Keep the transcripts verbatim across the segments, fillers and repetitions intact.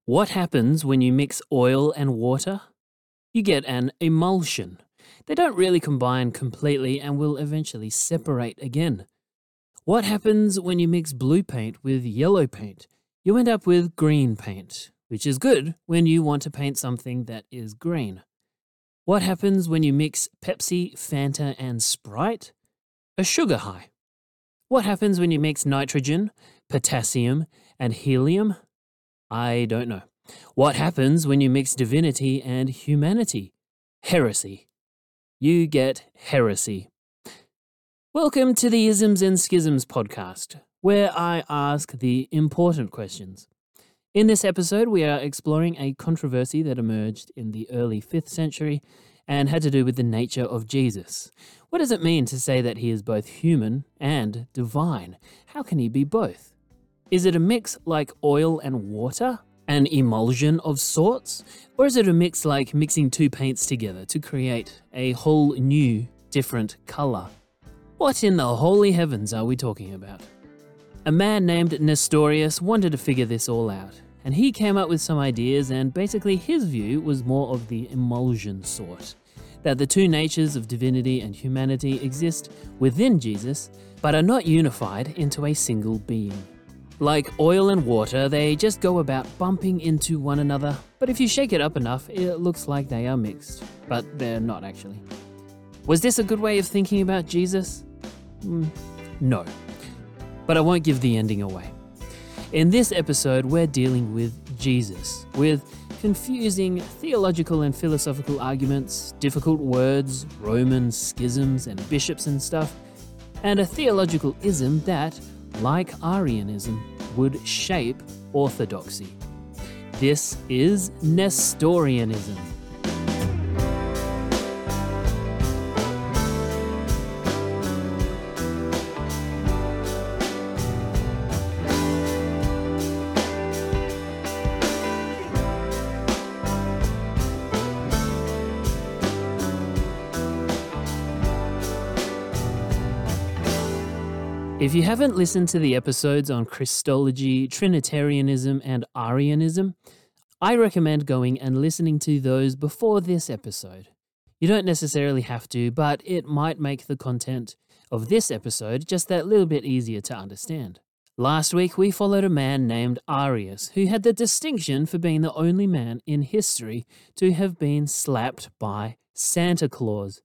What happens when you mix oil and water? You get an emulsion. They don't really combine completely and will eventually separate again. What happens when you mix blue paint with yellow paint? You end up with green paint, which is good when you want to paint something that is green. What happens when you mix Pepsi, Fanta, and Sprite? A sugar high. What happens when you mix nitrogen, potassium, and helium? I don't know. What happens when you mix divinity and humanity? Heresy. You get heresy. Welcome to the Isms and Schisms podcast, where I ask the important questions. In this episode, we are exploring a controversy that emerged in the early fifth century and had to do with the nature of Jesus. What does it mean to say that he is both human and divine? How can he be both? Is it a mix like oil and water? An emulsion of sorts? Or is it a mix like mixing two paints together to create a whole new, different colour? What in the holy heavens are we talking about? A man named Nestorius wanted to figure this all out, and he came up with some ideas, and basically his view was more of the emulsion sort, that the two natures of divinity and humanity exist within Jesus, but are not unified into a single being. Like oil and water, they just go about bumping into one another, but if you shake it up enough, it looks like they are mixed, but they're not actually. Was this a good way of thinking about Jesus? Mm, no. But I won't give the ending away. In this episode, we're dealing with Jesus, with confusing theological and philosophical arguments, difficult words, Roman schisms and bishops and stuff, and a theological ism that, like Arianism, would shape orthodoxy. This is Nestorianism. If you haven't listened to the episodes on Christology, Trinitarianism, and Arianism, I recommend going and listening to those before this episode. You don't necessarily have to, but it might make the content of this episode just that little bit easier to understand. Last week, we followed a man named Arius, who had the distinction for being the only man in history to have been slapped by Santa Claus.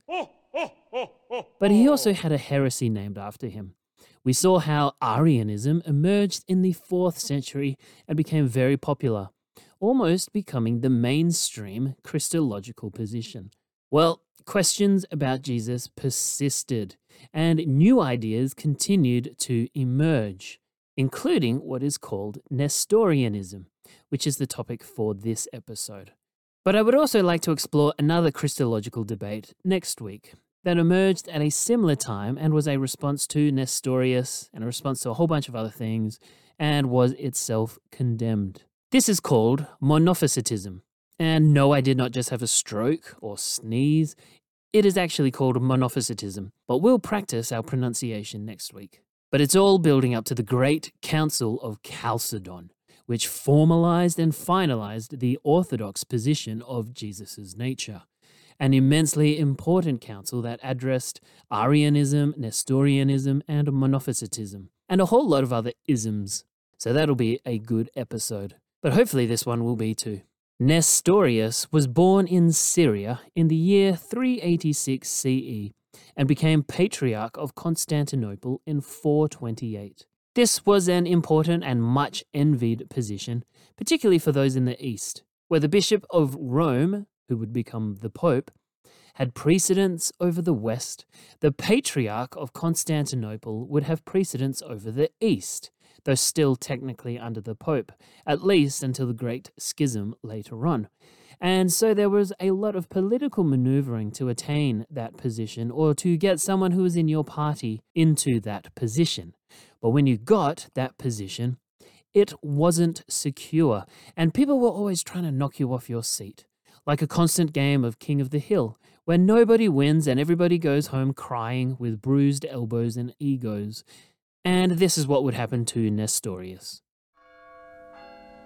But he also had a heresy named after him. We saw how Arianism emerged in the fourth century and became very popular, almost becoming the mainstream Christological position. Well, questions about Jesus persisted, and new ideas continued to emerge, including what is called Nestorianism, which is the topic for this episode. But I would also like to explore another Christological debate next week that emerged at a similar time and was a response to Nestorius and a response to a whole bunch of other things and was itself condemned. This is called monophysitism. And no, I did not just have a stroke or sneeze. It is actually called monophysitism, but we'll practice our pronunciation next week. But it's all building up to the Great Council of Chalcedon, which formalized and finalized the orthodox position of Jesus' nature. An immensely important council that addressed Arianism, Nestorianism, and monophysitism, and a whole lot of other isms. So that'll be a good episode. But hopefully this one will be too. Nestorius was born in Syria in the year three eighty-six C E and became Patriarch of Constantinople in four twenty-eight. This was an important and much envied position, particularly for those in the East, where the Bishop of Rome, who would become the Pope, had precedence over the West. The Patriarch of Constantinople would have precedence over the East, though still technically under the Pope, at least until the Great Schism later on. And so there was a lot of political maneuvering to attain that position or to get someone who was in your party into that position. But when you got that position, it wasn't secure, and people were always trying to knock you off your seat. Like a constant game of King of the Hill, where nobody wins and everybody goes home crying with bruised elbows and egos. And this is what would happen to Nestorius.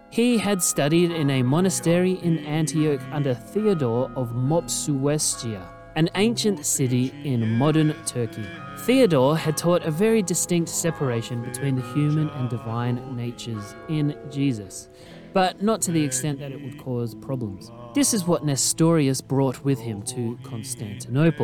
He had studied in a monastery in Antioch under Theodore of Mopsuestia, an ancient city in modern Turkey. Theodore had taught a very distinct separation between the human and divine natures in Jesus, but not to the extent that it would cause problems. This is what Nestorius brought with him to Constantinople.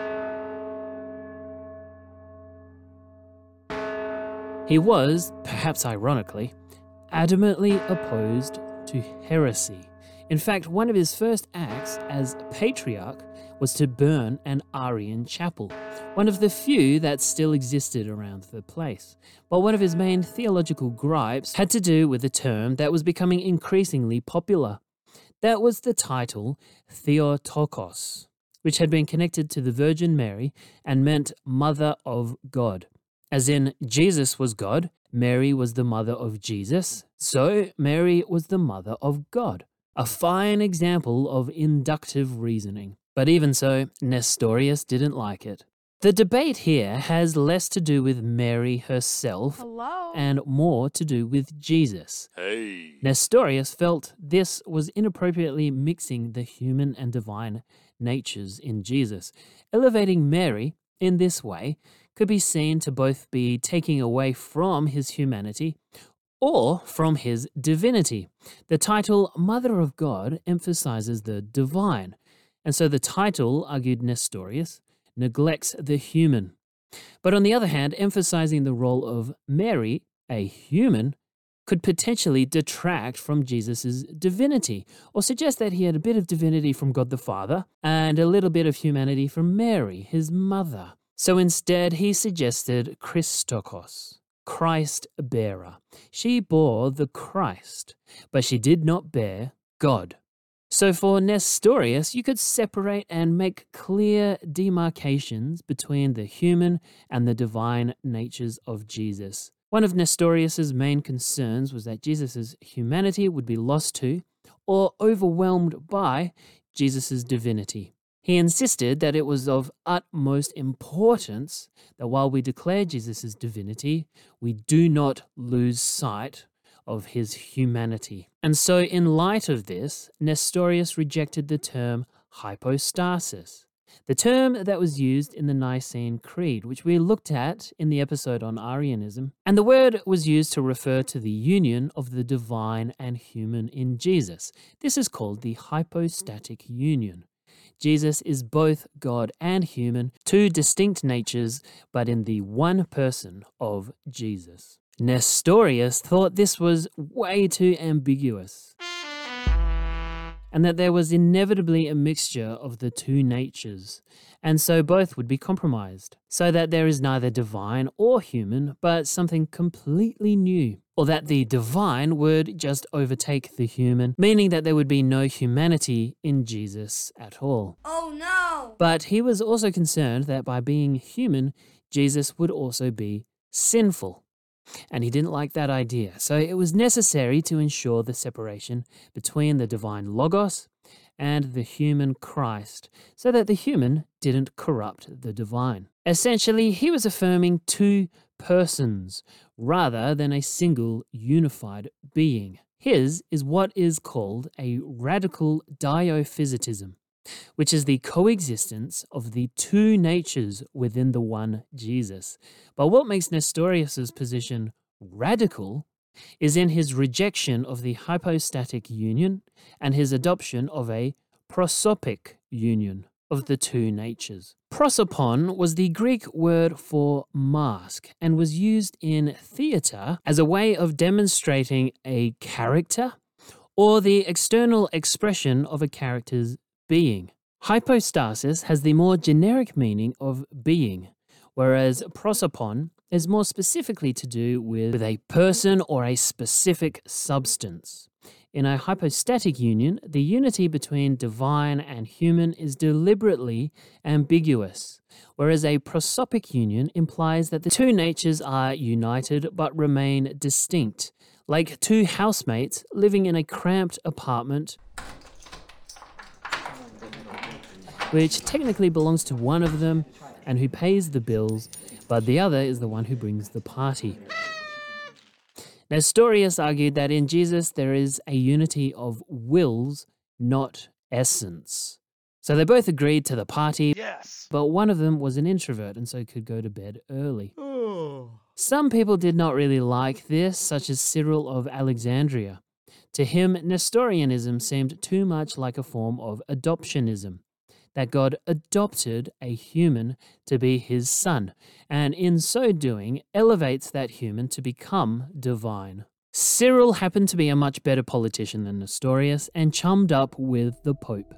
He was, perhaps ironically, adamantly opposed to heresy. In fact, one of his first acts as patriarch was to burn an Arian chapel, one of the few that still existed around the place. But one of his main theological gripes had to do with a term that was becoming increasingly popular. That was the title Theotokos, which had been connected to the Virgin Mary and meant Mother of God. As in, Jesus was God, Mary was the mother of Jesus, so Mary was the mother of God. A fine example of inductive reasoning. But even so, Nestorius didn't like it. The debate here has less to do with Mary herself Hello? and more to do with Jesus. Hey. Nestorius felt this was inappropriately mixing the human and divine natures in Jesus. Elevating Mary in this way could be seen to both be taking away from his humanity or from his divinity. The title Mother of God emphasizes the divine, and so the title, argued Nestorius, neglects the human. But on the other hand, emphasizing the role of Mary, a human, could potentially detract from Jesus' divinity, or suggest that he had a bit of divinity from God the Father and a little bit of humanity from Mary, his mother. So instead, he suggested Christokos, Christ-bearer. She bore the Christ, but she did not bear God. So for Nestorius, you could separate and make clear demarcations between the human and the divine natures of Jesus. One of Nestorius's main concerns was that Jesus' humanity would be lost to or overwhelmed by Jesus' divinity. He insisted that it was of utmost importance that while we declare Jesus' divinity, we do not lose sight of his humanity. And so in light of this, Nestorius rejected the term hypostasis, the term that was used in the Nicene Creed, which we looked at in the episode on Arianism. And the word was used to refer to the union of the divine and human in Jesus. This is called the hypostatic union. Jesus is both God and human, two distinct natures, but in the one person of Jesus. Nestorius thought this was way too ambiguous, and that there was inevitably a mixture of the two natures, and so both would be compromised, so that there is neither divine or human, but something completely new, or that the divine would just overtake the human, meaning that there would be no humanity in Jesus at all. Oh no! But he was also concerned that by being human, Jesus would also be sinful. And he didn't like that idea, so it was necessary to ensure the separation between the divine Logos and the human Christ, so that the human didn't corrupt the divine. Essentially, he was affirming two persons rather than a single unified being. His is what is called a radical diophysitism, which is the coexistence of the two natures within the one Jesus. But what makes Nestorius' position radical is in his rejection of the hypostatic union and his adoption of a prosopic union of the two natures. Prosopon was the Greek word for mask and was used in theatre as a way of demonstrating a character or the external expression of a character's being. Hypostasis has the more generic meaning of being, whereas prosopon is more specifically to do with, with a person or a specific substance. In a hypostatic union, the unity between divine and human is deliberately ambiguous, whereas a prosopic union implies that the two natures are united but remain distinct, like two housemates living in a cramped apartment which technically belongs to one of them and who pays the bills, but the other is the one who brings the party. Nestorius argued that in Jesus there is a unity of wills, not essence. So they both agreed to the party, Yes. but one of them was an introvert and so could go to bed early. Some people did not really like this, such as Cyril of Alexandria. To him, Nestorianism seemed too much like a form of adoptionism, that God adopted a human to be his son, and in so doing elevates that human to become divine. Cyril happened to be a much better politician than Nestorius and chummed up with the Pope.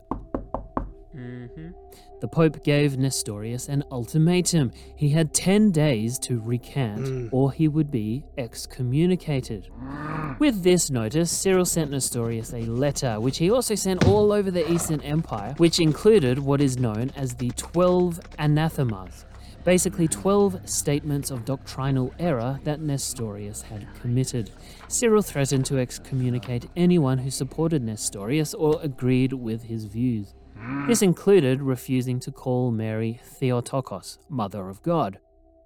Mm-hmm. The Pope gave Nestorius an ultimatum. He had ten days to recant, mm. or he would be excommunicated. With this notice, Cyril sent Nestorius a letter, which he also sent all over the Eastern Empire, which included what is known as the Twelve Anathemas, basically twelve statements of doctrinal error that Nestorius had committed. Cyril threatened to excommunicate anyone who supported Nestorius or agreed with his views. This included refusing to call Mary Theotokos, Mother of God.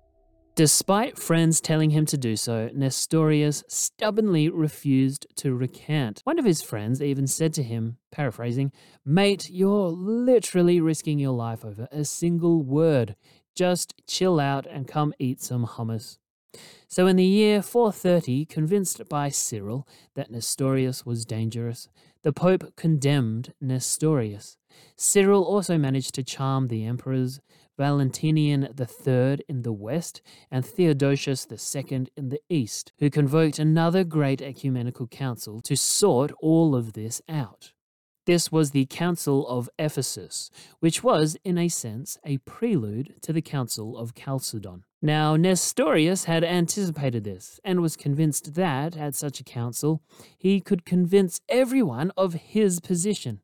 Despite friends telling him to do so, Nestorius stubbornly refused to recant. One of his friends even said to him, paraphrasing, "Mate, you're literally risking your life over a single word. Just chill out and come eat some hummus." So in the year four thirty, convinced by Cyril that Nestorius was dangerous, the Pope condemned Nestorius. Cyril also managed to charm the emperors Valentinian the Third in the west and Theodosius the Second in the east, who convoked another great ecumenical council to sort all of this out. This was the Council of Ephesus, which was, in a sense, a prelude to the Council of Chalcedon. Now, Nestorius had anticipated this and was convinced that, at such a council, he could convince everyone of his position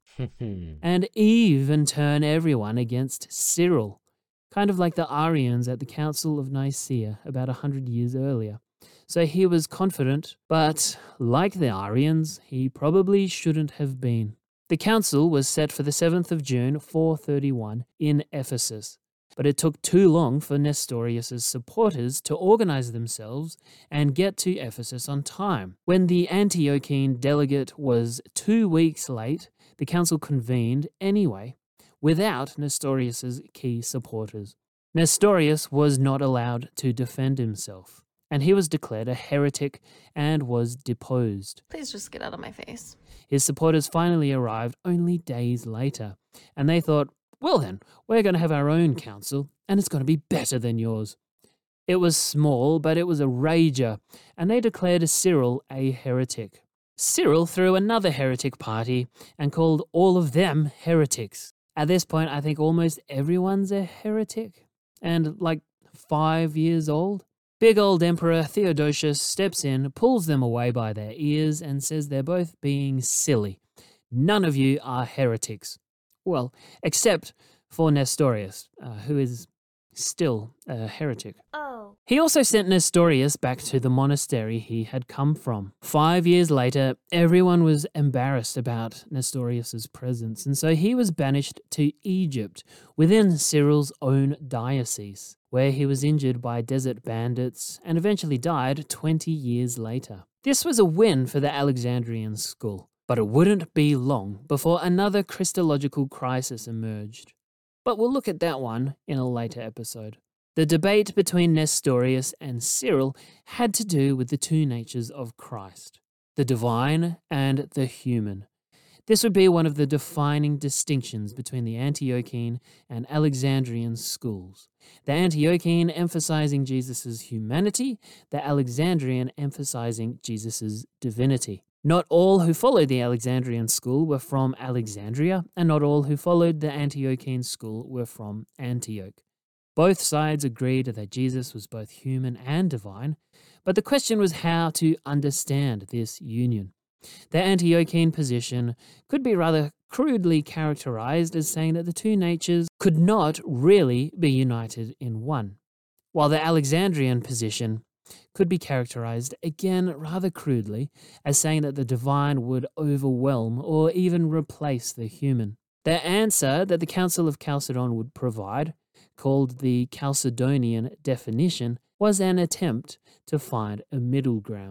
and even turn everyone against Cyril, kind of like the Arians at the Council of Nicaea about a hundred years earlier. So he was confident, but like the Arians, he probably shouldn't have been. The council was set for the seventh of June, four thirty-one, in Ephesus, but it took too long for Nestorius' supporters to organize themselves and get to Ephesus on time. When the Antiochene delegate was two weeks late, the council convened anyway, without Nestorius' key supporters. Nestorius was not allowed to defend himself, and he was declared a heretic and was deposed. Please just get out of my face. His supporters finally arrived only days later, and they thought, well then, we're going to have our own council, and it's going to be better than yours. It was small, but it was a rager, and they declared Cyril a heretic. Cyril threw another heretic party and called all of them heretics. At this point, I think almost everyone's a heretic, and like five years old. Big old Emperor Theodosius steps in, pulls them away by their ears, and says they're both being silly. None of you are heretics. Well, except for Nestorius, uh, who is still a heretic. Oh. He also sent Nestorius back to the monastery he had come from. Five years later, everyone was embarrassed about Nestorius' presence, and so he was banished to Egypt within Cyril's own diocese, where he was injured by desert bandits and eventually died twenty years later. This was a win for the Alexandrian school, but it wouldn't be long before another Christological crisis emerged. But we'll look at that one in a later episode. The debate between Nestorius and Cyril had to do with the two natures of Christ, the divine and the human. This would be one of the defining distinctions between the Antiochene and Alexandrian schools. The Antiochene emphasizing Jesus' humanity, the Alexandrian emphasizing Jesus' divinity. Not all who followed the Alexandrian school were from Alexandria, and not all who followed the Antiochene school were from Antioch. Both sides agreed that Jesus was both human and divine, but the question was how to understand this union. The Antiochene position could be rather crudely characterized as saying that the two natures could not really be united in one, while the Alexandrian position could be characterized again rather crudely as saying that the divine would overwhelm or even replace the human. The answer that the Council of Chalcedon would provide, called the Chalcedonian definition, was an attempt to find a middle ground.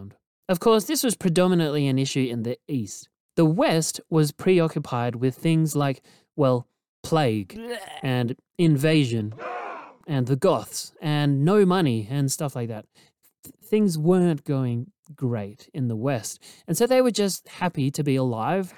Of course, this was predominantly an issue in the East. The West was preoccupied with things like, well, plague and invasion and the Goths and no money and stuff like that. Th- Things weren't going great in the West. And so they were just happy to be alive,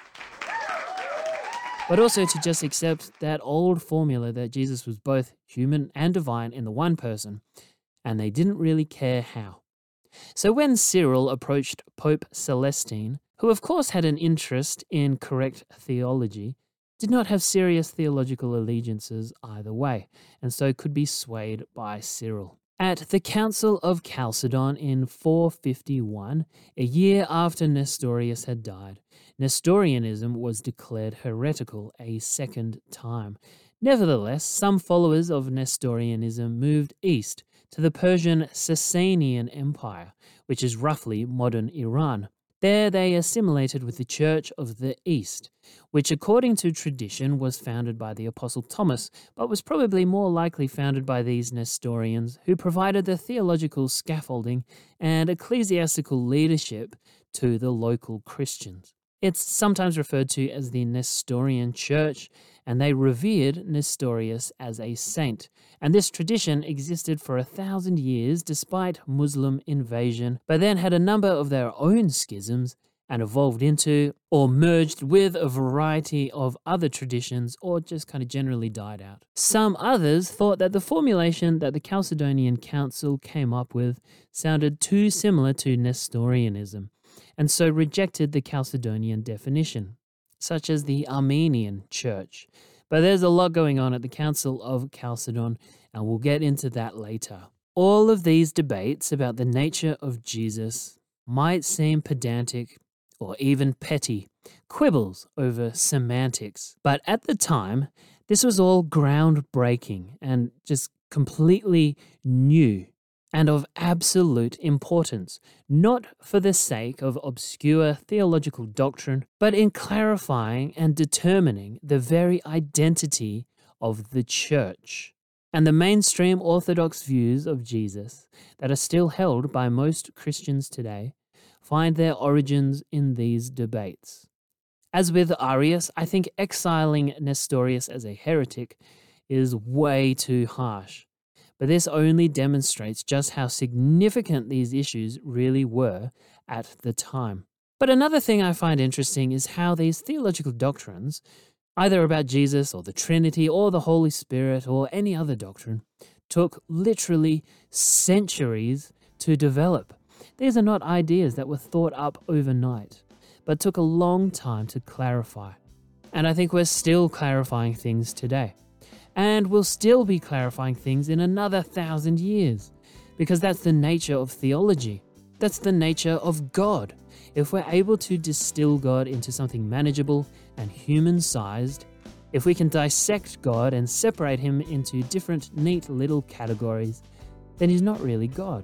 but also to just accept that old formula that Jesus was both human and divine in the one person, and they didn't really care how. So when Cyril approached Pope Celestine, who of course had an interest in correct theology, did not have serious theological allegiances either way, and so could be swayed by Cyril. At the Council of Chalcedon in four fifty-one, a year after Nestorius had died, Nestorianism was declared heretical a second time. Nevertheless, some followers of Nestorianism moved east to the Persian Sasanian Empire, which is roughly modern Iran. There they assimilated with the Church of the East, which according to tradition was founded by the Apostle Thomas, but was probably more likely founded by these Nestorians who provided the theological scaffolding and ecclesiastical leadership to the local Christians. It's sometimes referred to as the Nestorian Church, and they revered Nestorius as a saint. And this tradition existed for a thousand years despite Muslim invasion, but then had a number of their own schisms and evolved into or merged with a variety of other traditions or just kind of generally died out. Some others thought that the formulation that the Chalcedonian Council came up with sounded too similar to Nestorianism, and so rejected the Chalcedonian definition, such as the Armenian Church. But there's a lot going on at the Council of Chalcedon, and we'll get into that later. All of these debates about the nature of Jesus might seem pedantic or even petty, quibbles over semantics. But at the time, this was all groundbreaking and just completely new and of absolute importance, not for the sake of obscure theological doctrine, but in clarifying and determining the very identity of the church. And the mainstream Orthodox views of Jesus that are still held by most Christians today find their origins in these debates. As with Arius, I think exiling Nestorius as a heretic is way too harsh. But this only demonstrates just how significant these issues really were at the time. But another thing I find interesting is how these theological doctrines, either about Jesus or the Trinity or the Holy Spirit or any other doctrine, took literally centuries to develop. These are not ideas that were thought up overnight, but took a long time to clarify. And I think we're still clarifying things today. And we'll still be clarifying things in another thousand years, because that's the nature of theology. That's the nature of God. If we're able to distill God into something manageable and human-sized, if we can dissect God and separate him into different neat little categories, then he's not really God.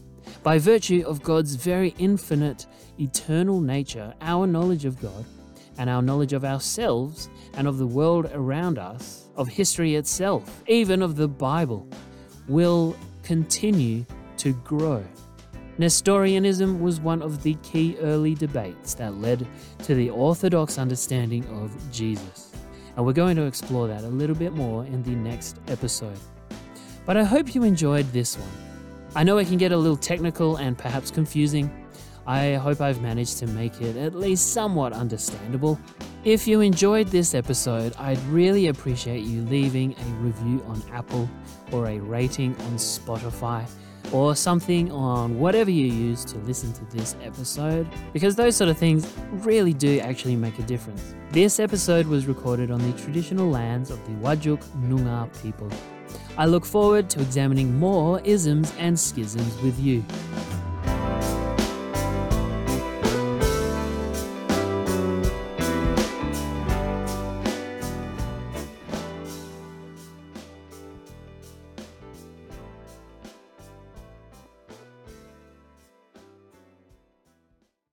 By virtue of God's very infinite, eternal nature, our knowledge of God and our knowledge of ourselves and of the world around us, of history itself, even of the Bible, will continue to grow. Nestorianism was one of the key early debates that led to the Orthodox understanding of Jesus. And we're going to explore that a little bit more in the next episode. But I hope you enjoyed this one. I know it can get a little technical and perhaps confusing. I hope I've managed to make it at least somewhat understandable. If you enjoyed this episode, I'd really appreciate you leaving a review on Apple or a rating on Spotify or something on whatever you use to listen to this episode, because those sort of things really do actually make a difference. This episode was recorded on the traditional lands of the Whadjuk Noongar people. I look forward to examining more isms and schisms with you.